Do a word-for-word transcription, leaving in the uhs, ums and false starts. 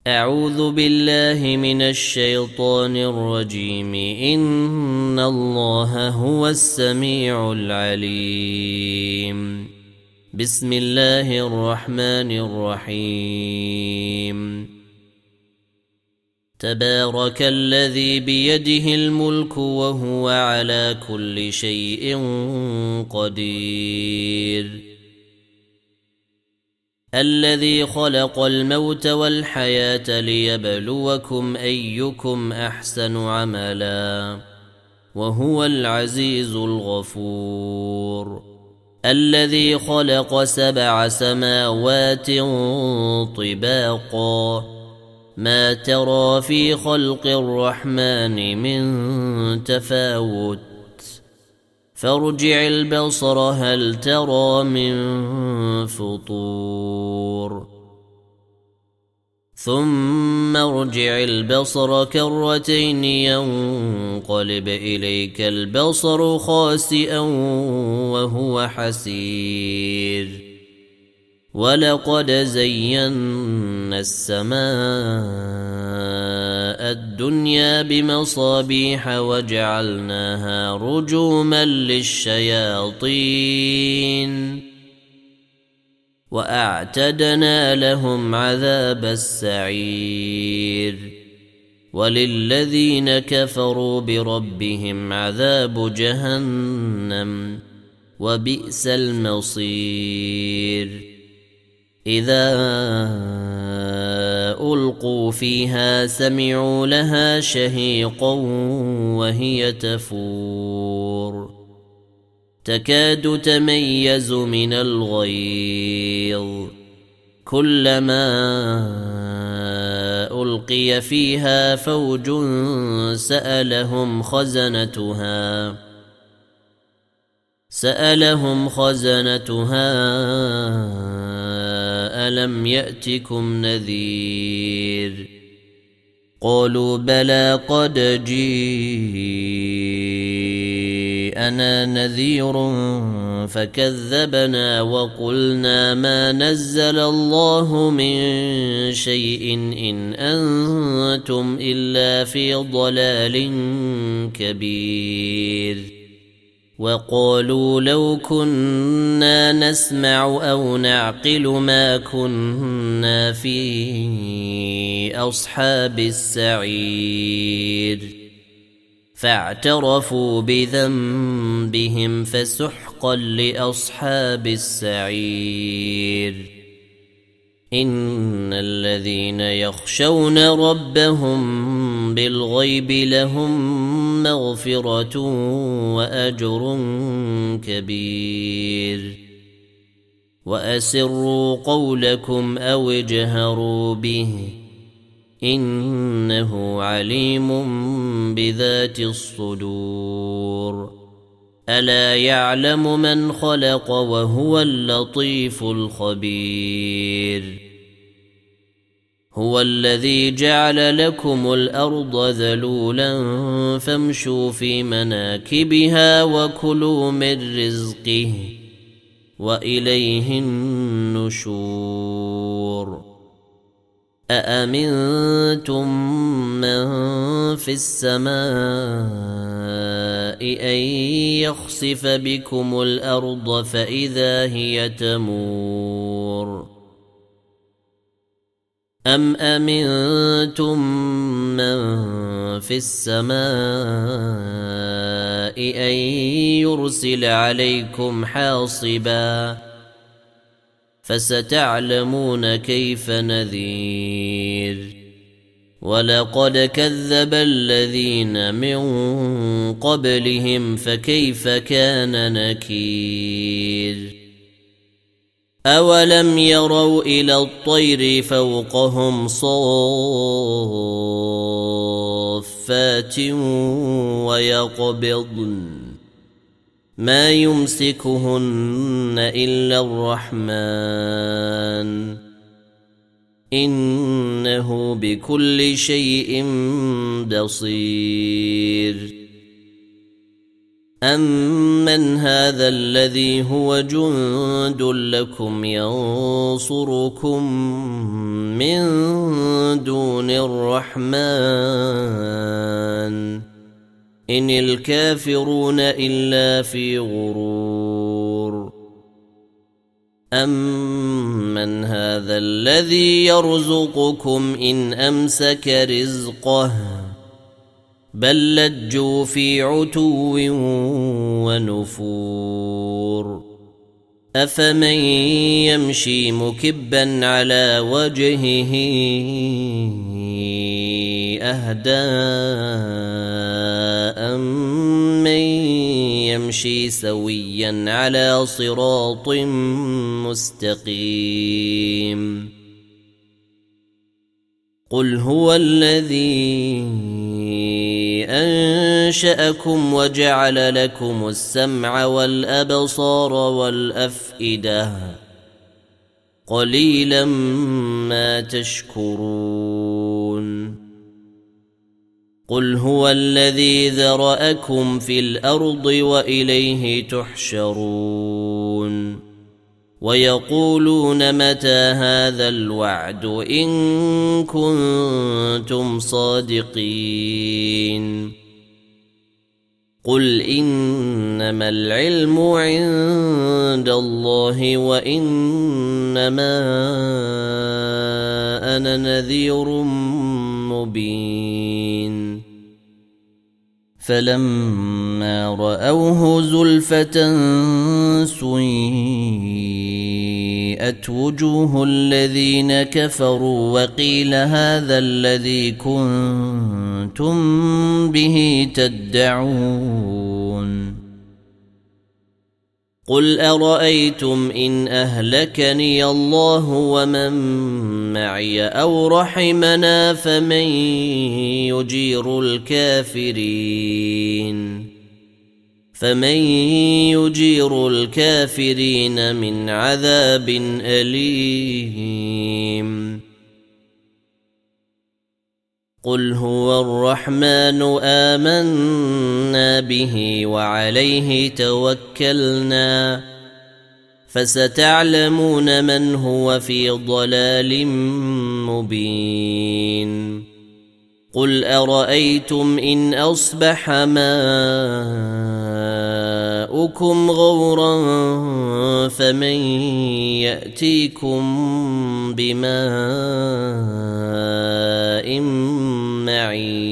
أعوذ بالله من الشيطان الرجيم. إن الله هو السميع العليم. بسم الله الرحمن الرحيم. تبارك الذي بيده الملك وهو على كل شيء قدير. الذي خلق الموت والحياة ليبلوكم أيكم أحسن عملا وهو العزيز الغفور. الذي خلق سبع سماوات طباقا ما ترى في خلق الرحمن من تفاوت فارجع البصر هل ترى من فطور ثم ارجع البصر كرتين ينقلب إليك البصر خاسئا وهو حسير. ولقد زينا السماء الدنيا بمصابيح وجعلناها رجوما للشياطين وأعتدنا لهم عذاب السعير. وللذين كفروا بربهم عذاب جهنم وبئس المصير. إذا ألقوا فيها سمعوا لها شهيقا وهي تفور تكاد تميز من الغيظ كلما ألقي فيها فوج سألهم خزنتها سألهم خزنتها ألم يأتكم نذير قالوا بلى قد جيءنا نذير فكذبنا وقلنا ما نزل الله من شيء إن أنتم إلا في ضلال كبير. وقالوا لو كنا نسمع أو نعقل ما كنا في أصحاب السعير فاعترفوا بذنبهم فسحقا لأصحاب السعير. إن الذين يخشون ربهم بالغيب لهم مغفرة وأجر كبير. وأسروا قولكم أو اجهروا به إنه عليم بذات الصدور. ألا يعلم من خلق وهو اللطيف الخبير. هو الذي جعل لكم الأرض ذلولا فامشوا في مناكبها وكلوا من رزقه وإليه النشور. أأمنتم من في السماء أن يخسف بكم الأرض فإذا هي تمور أم أمنتم من في السماء أن يرسل عليكم حاصبا فستعلمون كيف نذير. ولقد كذب الذين من قبلهم فكيف كان نكير. أولم يروا إلى الطير فوقهم صافات ويقبضن ما يمسكهن إلا الرحمن إنه بكل شيء بصير. أمن هذا الذي هو جند لكم ينصركم من دون الرحمن إن الكافرون إلا في غرور أمن هذا الذي يرزقكم إن أمسك رزقه بل لجوا في عتو ونفور أفمن يمشي مكبا على وجهه أهدى أمن يمشي سويا على صراط مستقيم قل هو الذي أنشأكم وجعل لكم السمع والأبصار والأفئدة قليلا ما تشكرون قل هو الذي ذرأكم في الأرض وإليه تحشرون ويقولون متى هذا الوعد إن كنتم صادقين قل إنما العلم عند الله وإنما أنا نذير مبين فلما رأوه زلفة سيئت وجوه الذين كفروا وقيل هذا الذي كنتم به تدعون قل أرأيتم إن أهلكني الله ومن معي أو رحمنا فمن يجير الكافرين فمن يجير الكافرين من عذاب أليم قل هو الرحمن آمنا به وعليه توكلنا فستعلمون من هو في ضلال مبين قل أرأيتم إن أصبح ماؤكم غورا فمن يأتيكم بماء معين